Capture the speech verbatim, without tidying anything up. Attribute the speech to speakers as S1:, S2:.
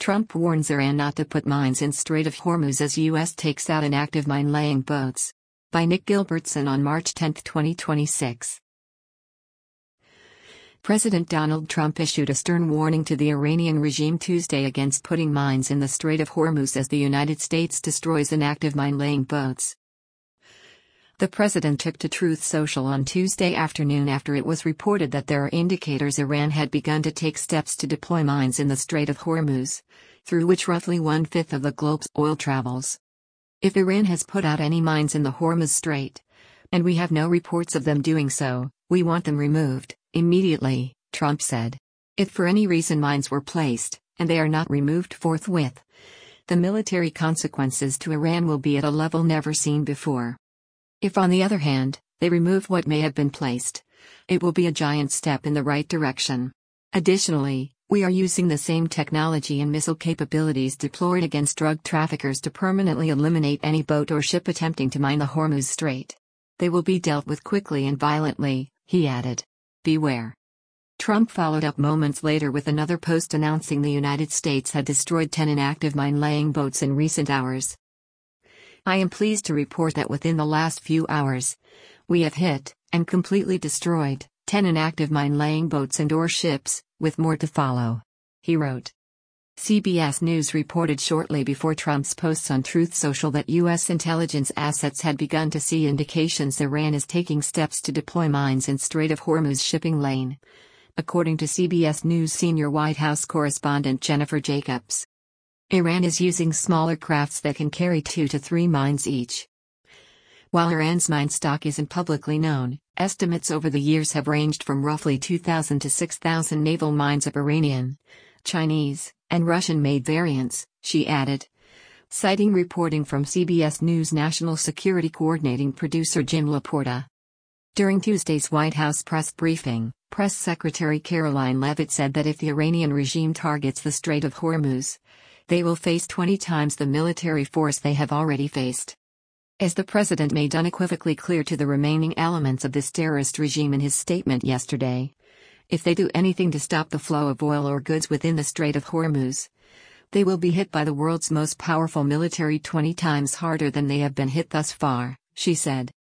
S1: Trump warns Iran not to put mines in Strait of Hormuz as U S takes out inactive mine-laying boats. By Nick Gilbertson on March tenth, twenty twenty-six. President Donald Trump issued a stern warning to the Iranian regime Tuesday against putting mines in the Strait of Hormuz as the United States destroys inactive mine-laying boats. The president took to Truth Social on Tuesday afternoon after it was reported that there are indicators Iran had begun to take steps to deploy mines in the Strait of Hormuz, through which roughly one-fifth of the globe's oil travels. If Iran has put out any mines in the Hormuz Strait, and we have no reports of them doing so, we want them removed immediately, Trump said. If for any reason mines were placed, and they are not removed forthwith, the military consequences to Iran will be at a level never seen before. If on the other hand, they remove what may have been placed, it will be a giant step in the right direction. Additionally, we are using the same technology and missile capabilities deployed against drug traffickers to permanently eliminate any boat or ship attempting to mine the Hormuz Strait. They will be dealt with quickly and violently, he added. Beware. Trump followed up moments later with another post announcing the United States had destroyed ten inactive mine-laying boats in recent hours. I am pleased to report that within the last few hours, we have hit, and completely destroyed, ten inactive mine-laying boats and or ships, with more to follow. He wrote. C B S News reported shortly before Trump's posts on Truth Social that U S intelligence assets had begun to see indications Iran is taking steps to deploy mines in Strait of Hormuz shipping lane, according to C B S News senior White House correspondent Jennifer Jacobs. Iran is using smaller crafts that can carry two to three mines each. While Iran's mine stock isn't publicly known, estimates over the years have ranged from roughly two thousand to six thousand naval mines of Iranian, Chinese, and Russian-made variants, she added, citing reporting from C B S News national security coordinating producer Jim Laporta. During Tuesday's White House press briefing, Press Secretary Caroline Leavitt said that if the Iranian regime targets the Strait of Hormuz, they will face twenty times the military force they have already faced. As the president made unequivocally clear to the remaining elements of this terrorist regime in his statement yesterday, if they do anything to stop the flow of oil or goods within the Strait of Hormuz, they will be hit by the world's most powerful military twenty times harder than they have been hit thus far, she said.